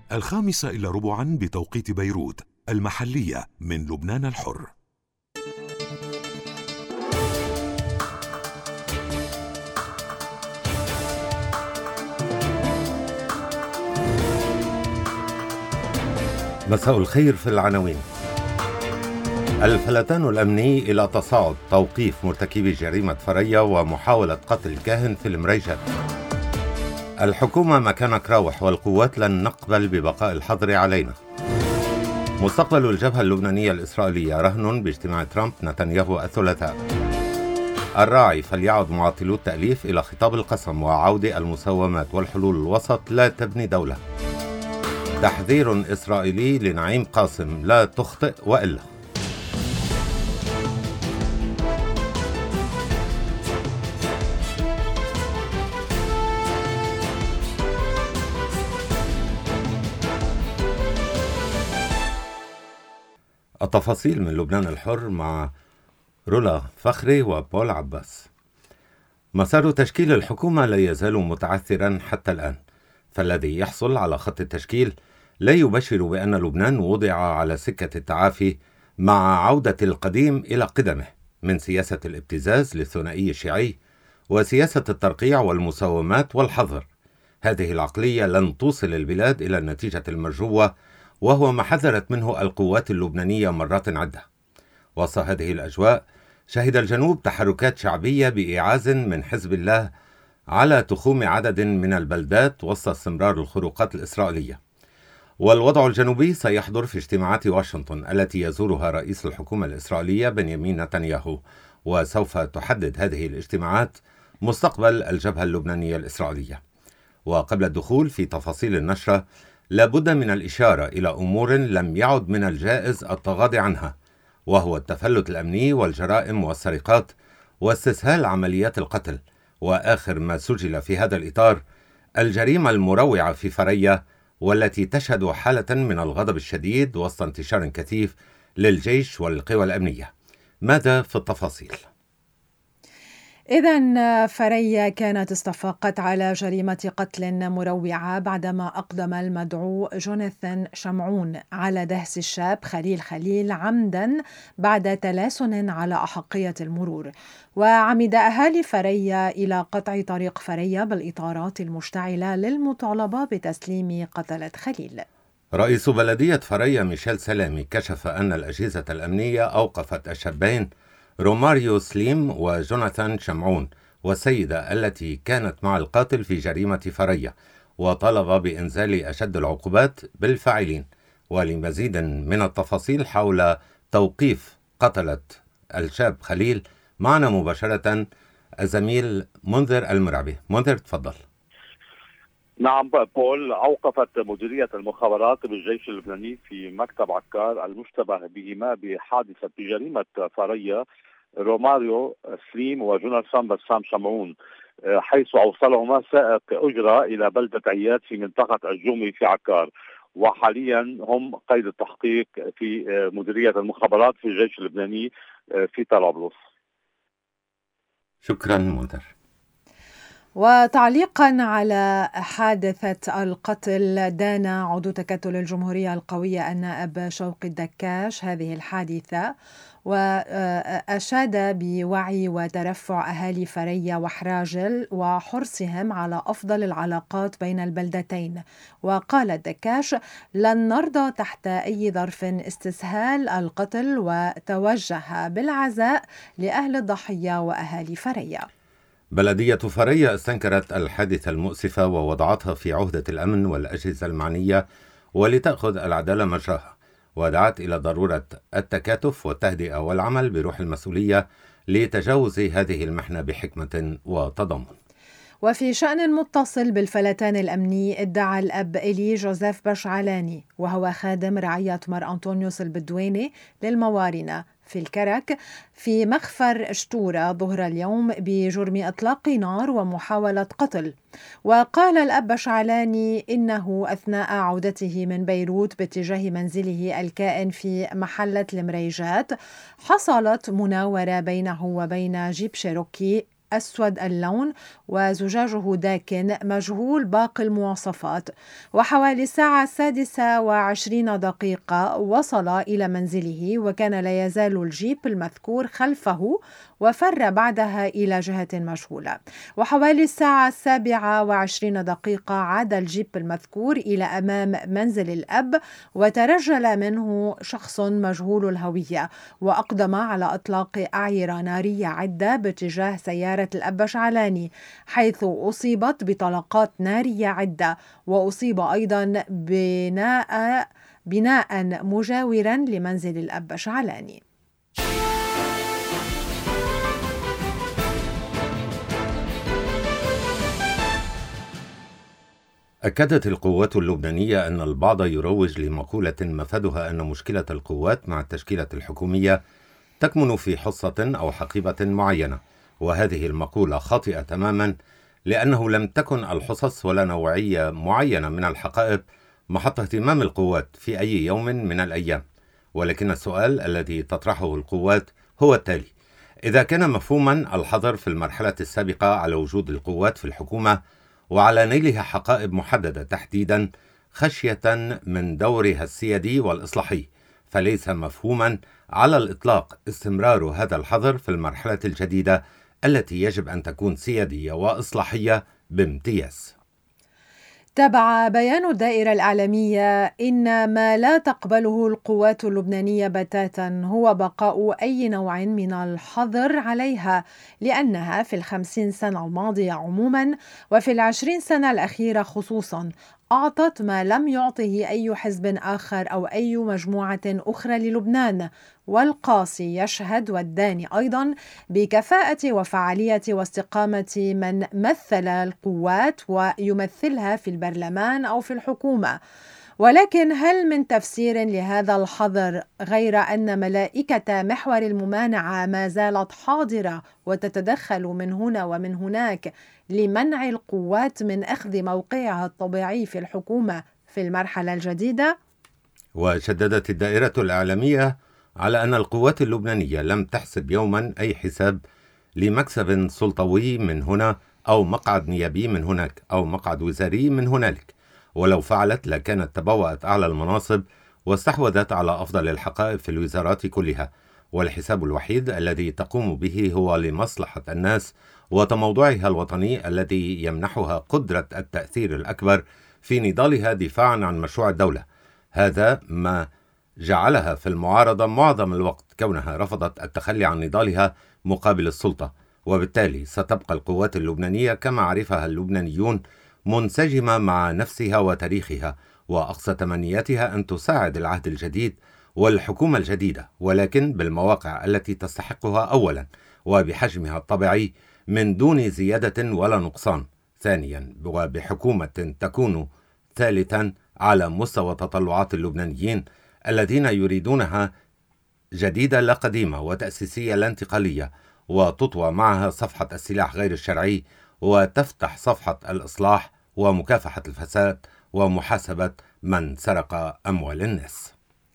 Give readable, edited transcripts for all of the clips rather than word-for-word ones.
5:15 بتوقيت بيروت المحلية من لبنان الحر. مساء الخير. في العناوين: الفلتان الأمني إلى تصاعد توقيف مرتكبي جريمة فرية ومحاولة قتل كاهن في المريجات. الحكومة مكانك راوح والقوات لن نقبل ببقاء الحظر علينا. مستقبل الجبهة اللبنانية الإسرائيلية رهن باجتماع ترامب نتنياهو الثلاثاء. الراعي فليعد معطلو التأليف إلى خطاب القسم وعودة المساومات والحلول الوسط لا تبني دولة. تحذير إسرائيلي لنعيم قاسم: لا تخطئ وإلا. التفاصيل من لبنان الحر مع رولا فخري وبول عباس. مسار تشكيل الحكومة لا يزال متعثرا حتى الآن، فالذي يحصل على خط التشكيل لا يبشر بأن لبنان وضع على سكة التعافي مع عودة القديم إلى قدمه من سياسة الابتزاز للثنائي الشيعي وسياسة الترقيع والمساومات والحظر. هذه العقلية لن توصل البلاد إلى النتيجة المرجوة، وهو ما حذرت منه القوات اللبنانية مرات عدة. وسط هذه الأجواء شهد الجنوب تحركات شعبية بإيعاز من حزب الله على تخوم عدد من البلدات وسط استمرار الخروقات الإسرائيلية. والوضع الجنوبي سيحضر في اجتماعات واشنطن التي يزورها رئيس الحكومة الإسرائيلية بنيامين نتنياهو، وسوف تحدد هذه الاجتماعات مستقبل الجبهة اللبنانية الإسرائيلية. وقبل الدخول في تفاصيل النشرة لابد من الإشارة إلى أمور لم يعد من الجائز التغاضي عنها، وهو التفلت الأمني والجرائم والسرقات واستسهال عمليات القتل، وآخر ما سجل في هذا الإطار الجريمة المروعة في فرية، والتي تشهد حالة من الغضب الشديد وسط انتشار كثيف للجيش والقوى الأمنية. ماذا في التفاصيل؟ إذن فرية كانت استفاقت على جريمة قتل مروعة بعدما أقدم المدعو جوناثان شمعون على دهس الشاب خليل عمدا بعد تلاسن على أحقية المرور. وعمد أهالي فرية إلى قطع طريق فرية بالإطارات المشتعلة للمطالبة بتسليم قتلة خليل. رئيس بلدية فرية ميشيل سلامي كشف أن الأجهزة الأمنية أوقفت الشابين روماريو سليم وجوناثان شمعون والسيدة التي كانت مع القاتل في جريمة فرية، وطلب بإنزال أشد العقوبات بالفاعلين. ولمزيد من التفاصيل حول توقيف قتلة الشاب خليل معنا مباشرة الزميل منذر المرعبي. منذر، تفضل. نعم بول، أوقفت مديرية المخابرات بالجيش اللبناني في مكتب عكار المشتبه بهما بحادثة جريمة فرية روماريو سليم وجوناثان بسام شمعون، حيث أوصلهما سائق أجرة إلى بلدة عياد في منطقة الجومي في عكار، وحاليا هم قيد التحقيق في مديرية المخابرات في الجيش اللبناني في طرابلس. شكرا منذر. وتعليقا على حادثة القتل، دان عضو تكتل الجمهورية القوية النائب شوقي الدكاش هذه الحادثة، وأشاد بوعي وترفع أهالي فرية وحراجل وحرصهم على أفضل العلاقات بين البلدتين. وقال الدكاش: لن نرضى تحت أي ظرف استسهال القتل، وتوجه بالعزاء لأهل الضحية وأهالي فرية. بلدية فرية استنكرت الحادثة المؤسفة ووضعتها في عهدة الأمن والأجهزة المعنية ولتأخذ العدالة مجراها، ودعت إلى ضرورة التكاتف والتهدئة والعمل بروح المسؤولية لتجاوز هذه المحنة بحكمة وتضامن. وفي شأن متصل بالفلتان الأمني، ادعى الأب إلي جوزيف بشعلاني وهو خادم رعية مار أنطونيوس البدويني للموارنة في الكرك في مخفر شتورة ظهر اليوم بجرم إطلاق نار ومحاولة قتل. وقال الأب بشعلاني إنه أثناء عودته من بيروت باتجاه منزله الكائن في محلة المريجات حصلت مناورة بينه وبين جيب شيروكي أسود اللون وزجاجه داكن مجهول باقي المواصفات. وحوالي الساعة 6:20 وصل إلى منزله، وكان لا يزال الجيب المذكور خلفه، وفر بعدها إلى جهة مجهولة. وحوالي الساعة 7:20 عاد الجيب المذكور إلى أمام منزل الأب، وترجل منه شخص مجهول الهوية، وأقدم على إطلاق أعيرة نارية عدة باتجاه سيارة الأب بشعلاني، حيث أصيبت بطلقات نارية عدة، وأصيب أيضا بناء مجاورا لمنزل الأب بشعلاني. أكدت القوات اللبنانية أن البعض يروج لمقولة مفادها أن مشكلة القوات مع التشكيلة الحكومية تكمن في حصة أو حقيبة معينة، وهذه المقولة خاطئة تماما، لأنه لم تكن الحصص ولا نوعية معينة من الحقائب محط اهتمام القوات في أي يوم من الأيام. ولكن السؤال الذي تطرحه القوات هو التالي: إذا كان مفهوما الحظر في المرحلة السابقة على وجود القوات في الحكومة وعلى نيلها حقائب محددة تحديدا خشية من دورها السيادي والإصلاحي، فليس مفهوما على الإطلاق استمرار هذا الحظر في المرحلة الجديدة التي يجب أن تكون سيادية وإصلاحية بامتياز. تابع بيان الدائرة الإعلامية إن ما لا تقبله القوات اللبنانية بتاتا هو بقاء أي نوع من الحظر عليها، لأنها في 50 سنة الماضية عموما وفي 20 سنة الأخيرة خصوصا أعطت ما لم يعطه أي حزب آخر أو أي مجموعة أخرى للبنان. والقاصي يشهد والداني أيضا بكفاءة وفعالية واستقامة من مثل القوات ويمثلها في البرلمان أو في الحكومة. ولكن هل من تفسير لهذا الحظر غير أن ملائكة محور الممانعة ما زالت حاضرة وتتدخل من هنا ومن هناك لمنع القوات من أخذ موقعها الطبيعي في الحكومة في المرحلة الجديدة؟ وشددت الدائرة الإعلامية على أن القوات اللبنانية لم تحسب يوما أي حساب لمكسب سلطوي من هنا أو مقعد نيابي من هناك أو مقعد وزاري من هنالك، ولو فعلت لكانت تبوأت أعلى المناصب واستحوذت على أفضل الحقائب في الوزارات كلها، والحساب الوحيد الذي تقوم به هو لمصلحة الناس وتموضعها الوطني الذي يمنحها قدرة التأثير الأكبر في نضالها دفاعا عن مشروع الدولة. هذا ما جعلها في المعارضة معظم الوقت، كونها رفضت التخلي عن نضالها مقابل السلطة، وبالتالي ستبقى القوات اللبنانية كما عرفها اللبنانيون منسجمة مع نفسها وتاريخها، وأقصى تمنياتها أن تساعد العهد الجديد والحكومة الجديدة، ولكن بالمواقع التي تستحقها أولا وبحجمها الطبيعي من دون زيادة ولا نقصان، ثانيا وبحكومة تكون ثالثا على مستوى تطلعات اللبنانيين الذين يريدونها جديدة لا قديمة وتأسيسية لا انتقالية، وتطوى معها صفحة السلاح غير الشرعي وتفتح صفحة الإصلاح ومكافحة الفساد ومحاسبة من سرق أموال الناس.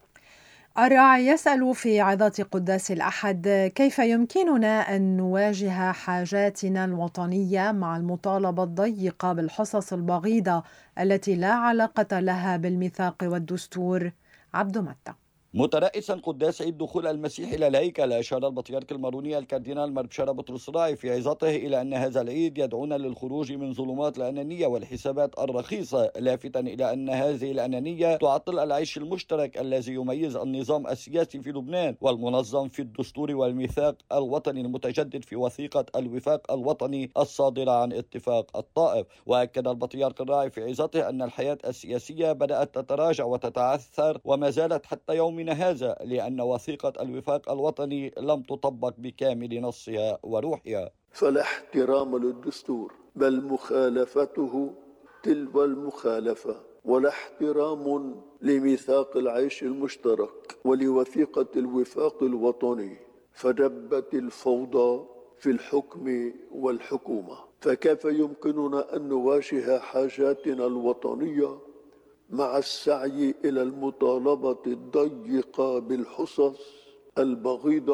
الراعي يسأل في عظات قداس الأحد: كيف يمكننا أن نواجه حاجاتنا الوطنية مع المطالبة الضيقة بالحصص البغيضة التي لا علاقة لها بالميثاق والدستور؟ عبد متى. مترأسا قداس عيد دخول المسيح إلى الهيكل، أشار البطريرك الماروني الكاردينال مربشارة بطرس راعي في عظته إلى أن هذا العيد يدعونا للخروج من ظلمات الأنانية والحسابات الرخيصة، لافتا إلى أن هذه الأنانية تعطل العيش المشترك الذي يميز النظام السياسي في لبنان والمنظم في الدستور والميثاق الوطني المتجدد في وثيقة الوفاق الوطني الصادرة عن اتفاق الطائف. وأكد البطريرك الراعي في عظته أن الحياة السياسية بدأت تتراجع وتتعثر وما زالت حتى يوم هذا، لأن وثيقة الوفاق الوطني لم تطبق بكامل نصها وروحها. فلا احترام للدستور بل مخالفته تلو المخالفة، ولا احترام لميثاق العيش المشترك ولوثيقة الوفاق الوطني، فدبت الفوضى في الحكم والحكومة. فكيف يمكننا أن نواجه حاجاتنا الوطنية مع السعي إلى المطالبة الضيقة بالحصص البغيضة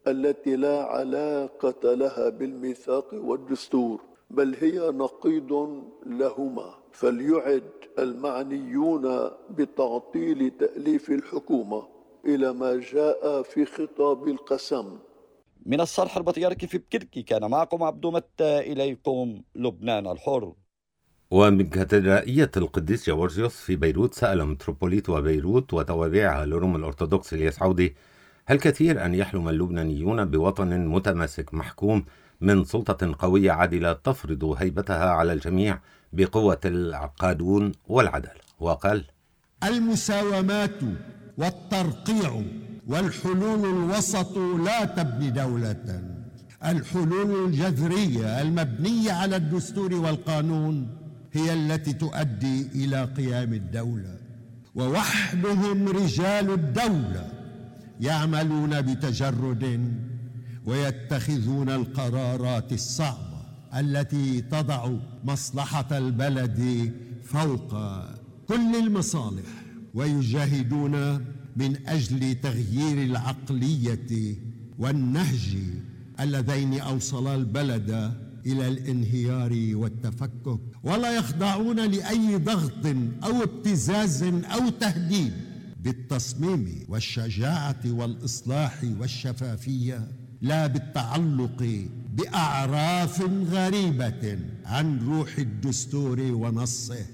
التي لا علاقة لها بالميثاق والدستور، بل هي نقيض لهما. فليعد المعنيون بتعطيل تأليف الحكومة إلى ما جاء في خطاب القسم. من الصرح البطريركي في بكركي كان معكم عبدو متى، إليكم لبنان الحر. ومن كاتدرائية القديس جورجيوس في بيروت سأل متروبوليت وبيروت وتوابعها لروم الأرثوذكس الياس عودي: هل كثير أن يحلم اللبنانيون بوطن متماسك محكوم من سلطة قوية عادلة تفرض هيبتها على الجميع بقوة القانون والعدالة؟ وقال: المساومات والترقيع والحلول الوسط لا تبني دولة. الحلول الجذرية المبنية على الدستور والقانون هي التي تؤدي إلى قيام الدولة، ووحدهم رجال الدولة يعملون بتجرد ويتخذون القرارات الصعبة التي تضع مصلحة البلد فوق كل المصالح، ويجاهدون من أجل تغيير العقلية والنهج اللذين أوصلا البلد إلى الانهيار والتفكك، ولا يخضعون لأي ضغط أو ابتزاز أو تهديد، بالتصميم والشجاعة والإصلاح والشفافية، لا بالتعلق بأعراف غريبة عن روح الدستور ونصه.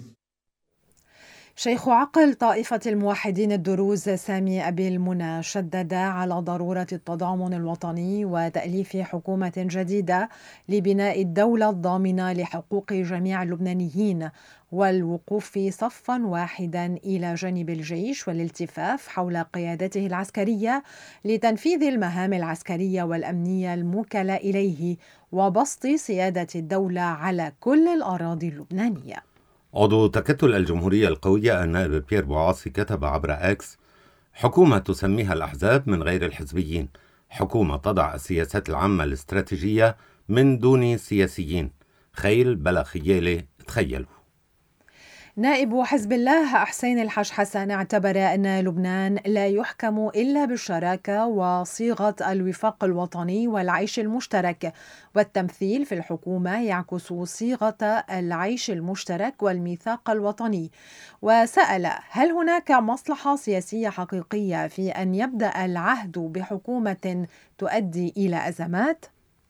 شيخ عقل طائفة الموحدين الدروز سامي أبي المنى شدد على ضرورة التضامن الوطني وتأليف حكومة جديدة لبناء الدولة الضامنة لحقوق جميع اللبنانيين، والوقوف صفا واحدا إلى جانب الجيش والالتفاف حول قيادته العسكرية لتنفيذ المهام العسكرية والأمنية الموكلة إليه وبسط سيادة الدولة على كل الأراضي اللبنانية. عضو تكتل الجمهورية القوية النائب بيير بوعاصي كتب عبر اكس: حكومة تسميها الأحزاب من غير الحزبيين، حكومة تضع السياسات العامة الاستراتيجية من دون سياسيين، خيل بلا خيالة تخيلوا. نائب حزب الله حسين الحاج حسن اعتبر أن لبنان لا يحكم إلا بالشراكة وصيغة الوفاق الوطني والعيش المشترك، والتمثيل في الحكومة يعكس صيغة العيش المشترك والميثاق الوطني. وسأل: هل هناك مصلحة سياسية حقيقية في أن يبدأ العهد بحكومة تؤدي إلى أزمات؟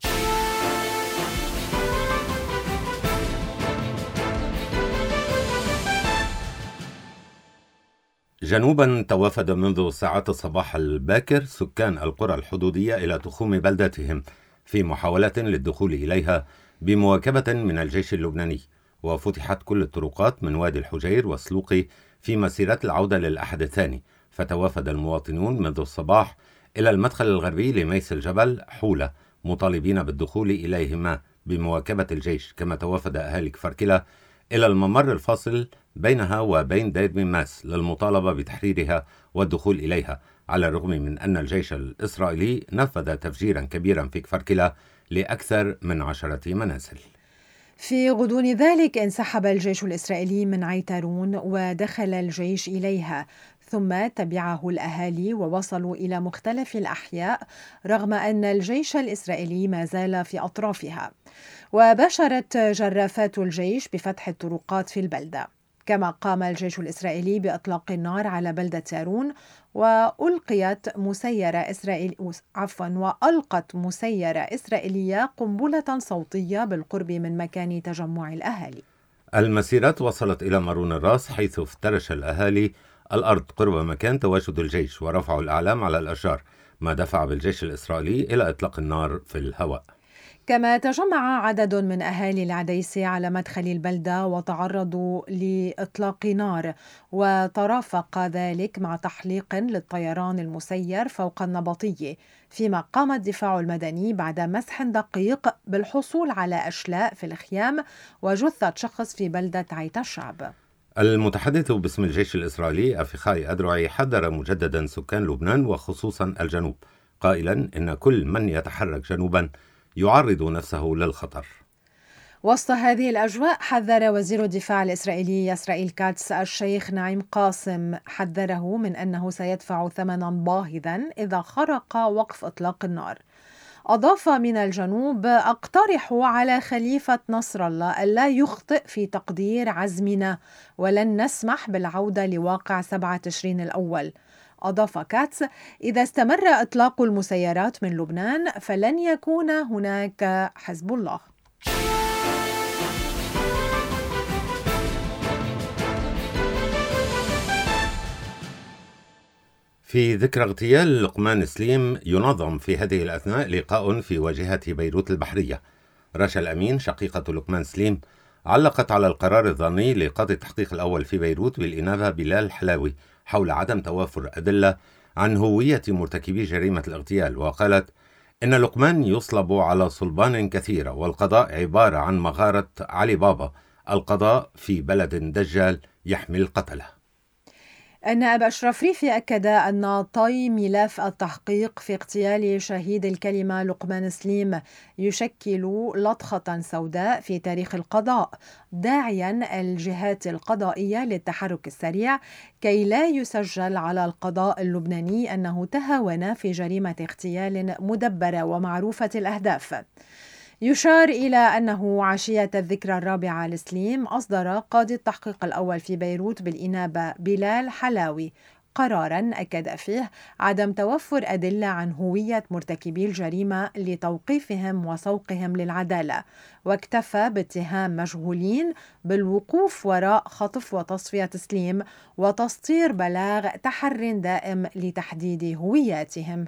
جنوبا توافد منذ ساعات الصباح الباكر سكان القرى الحدودية إلى تخوم بلداتهم في محاولة للدخول إليها بمواكبة من الجيش اللبناني، وفتحت كل الطرقات من وادي الحجير والسلوقي في مسيرات العودة للأحد الثاني. فتوافد المواطنون منذ الصباح إلى المدخل الغربي لميس الجبل حولة مطالبين بالدخول إليهما بمواكبة الجيش، كما توافد أهالي كفركلة إلى الممر الفاصل بينها وبين دير ميماس للمطالبة بتحريرها والدخول إليها، على الرغم من أن الجيش الإسرائيلي نفذ تفجيرا كبيرا في كفركلة لأكثر من 10 منازل. في غضون ذلك انسحب الجيش الإسرائيلي من عيتارون ودخل الجيش إليها، ثم تبعه الأهالي ووصلوا إلى مختلف الأحياء رغم أن الجيش الإسرائيلي ما زال في أطرافها. وباشرت جرافات الجيش بفتح الطرقات في البلدة، كما قام الجيش الإسرائيلي بإطلاق النار على بلدة تارون، وألقت مسيرة إسرائيلية قنبلة صوتية بالقرب من مكان تجمع الأهالي. المسيرات وصلت إلى مارون الراس، حيث افترش الأهالي الأرض قرب مكان تواجد الجيش ورفعوا الأعلام على الأشجار، ما دفع بالجيش الإسرائيلي إلى إطلاق النار في الهواء. كما تجمع عدد من أهالي العديسي على مدخل البلدة وتعرضوا لإطلاق نار، وترافق ذلك مع تحليق للطيران المسير فوق النبطية، فيما قام الدفاع المدني بعد مسح دقيق بالحصول على أشلاء في الخيام وجثة شخص في بلدة عيت الشعب. المتحدث باسم الجيش الإسرائيلي أفيخاي أدرعي حذر مجددا سكان لبنان وخصوصا الجنوب، قائلا إن كل من يتحرك جنوبا يعرض نفسه للخطر. وسط هذه الأجواء حذر وزير الدفاع الإسرائيلي إسرائيل كاتس الشيخ نعيم قاسم، حذره من أنه سيدفع ثمنا باهظا إذا خرق وقف إطلاق النار. أضاف من الجنوب: أقترح على خليفة نصر الله ألا يخطئ في تقدير عزمنا، ولن نسمح بالعودة لواقع 7 تشرين الأول. أضاف كاتس: إذا استمر إطلاق المسيرات من لبنان فلن يكون هناك حزب الله. في ذكرى اغتيال لقمان سليم ينظم في هذه الأثناء لقاء في واجهة بيروت البحرية. رشا الأمين شقيقة لقمان سليم علقت على القرار الظني لقاضي التحقيق الأول في بيروت بالإنابة بلال حلاوي حول عدم توافر أدلة عن هوية مرتكبي جريمة الاغتيال، وقالت إن لقمان يصلب على صلبان كثيرة والقضاء عبارة عن مغارة علي بابا، القضاء في بلد دجال يحمي القتلة. النائب أشرف ريفي أكد أن طي ملف التحقيق في اغتيال شهيد الكلمة لقمان سليم يشكل لطخة سوداء في تاريخ القضاء، داعيا الجهات القضائية للتحرك السريع كي لا يسجل على القضاء اللبناني أنه تهاون في جريمة اغتيال مدبرة ومعروفة الأهداف. يشار إلى أنه عشية الذكرى الرابعة لسليم أصدر قاضي التحقيق الأول في بيروت بالإنابة بلال حلاوي قراراً أكد فيه عدم توفر أدلة عن هوية مرتكبي الجريمة لتوقيفهم وسوقهم للعدالة، واكتفى باتهام مجهولين بالوقوف وراء خطف وتصفية سليم وتسطير بلاغ تحر دائم لتحديد هوياتهم.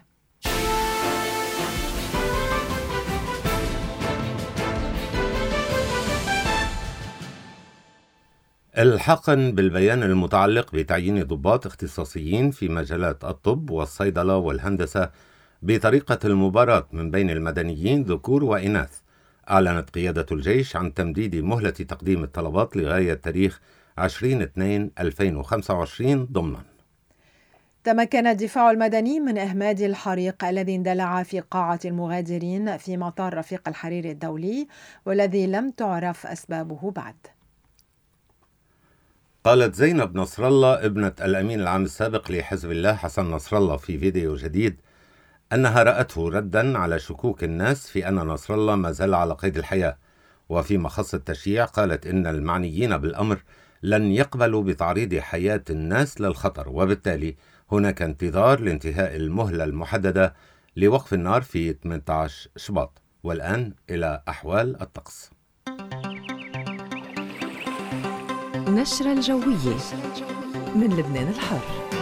الحقا بالبيان المتعلق بتعيين ضباط اختصاصيين في مجالات الطب والصيدلة والهندسة بطريقة المباراة من بين المدنيين ذكور وإناث، أعلنت قيادة الجيش عن تمديد مهلة تقديم الطلبات لغاية تاريخ 20/2/2025 ضمنا. تمكن الدفاع المدني من إهماد الحريق الذي اندلع في قاعة المغادرين في مطار رفيق الحريري الدولي والذي لم تعرف أسبابه بعد. قالت زينب نصر الله ابنة الأمين العام السابق لحزب الله حسن نصر الله في فيديو جديد أنها رأته ردا على شكوك الناس في أن نصر الله ما زال على قيد الحياة. وفيما خص التشييع قالت إن المعنيين بالأمر لن يقبلوا بتعريض حياة الناس للخطر، وبالتالي هناك انتظار لانتهاء المهلة المحددة لوقف النار في 18 شباط. والآن إلى أحوال الطقس. نشرة الجوية من لبنان الحر.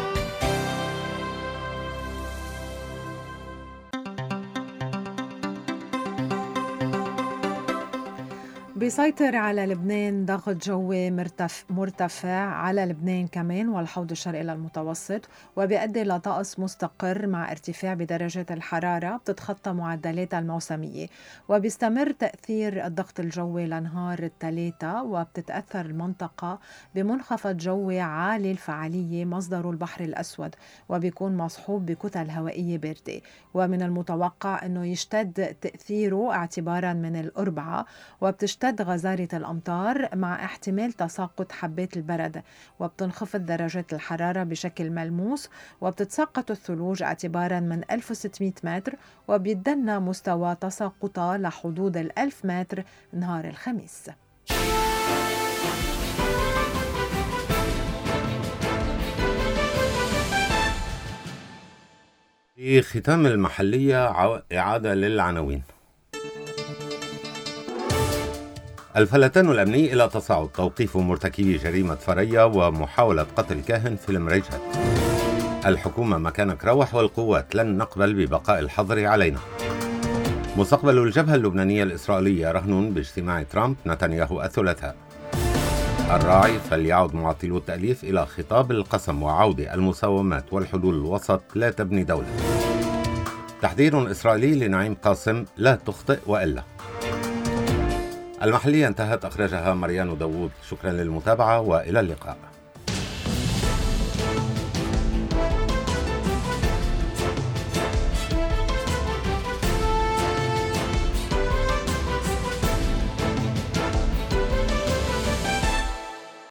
بيسيطر على لبنان ضغط جوي مرتفع على لبنان كمان والحوض الشرقي للمتوسط، وبيؤدي لطقس مستقر مع ارتفاع بدرجات الحرارة بتتخطى معدلاتها الموسمية. وبيستمر تأثير الضغط الجوي لنهار الثلاثاء، وبتتأثر المنطقة بمنخفض جوي عالي الفعالية مصدره البحر الأسود، وبيكون مصحوب بكتل هوائية باردة، ومن المتوقع أنه يشتد تأثيره اعتبارا من الأربعاء، وبتشتد غزارة الأمطار مع احتمال تساقط حبات البرد، وبتنخفض درجات الحرارة بشكل ملموس، وبتتساقط الثلوج اعتبارا من 1600 متر، وبيدنا مستوى تساقطها لحدود 1000 متر نهار الخميس. في ختام المحلية إعادة للعناوين. الفلتان الأمني إلى تصاعد توقيف مرتكبي جريمة فريا ومحاولة قتل كاهن في المريجات. الحكومة مكانك روح والقوات لن نقبل ببقاء الحظر علينا. مستقبل الجبهة اللبنانية الإسرائيلية رهن باجتماع ترامب نتنياهو الثلاثاء. الراعي فليعود معطلو التأليف إلى خطاب القسم وعودة المساومات والحلول الوسط لا تبني دولة. تحذير إسرائيلي لنعيم قاسم لا تخطئ وإلا. المحلية انتهت، أخرجها مريان داوود. شكرا للمتابعة وإلى اللقاء.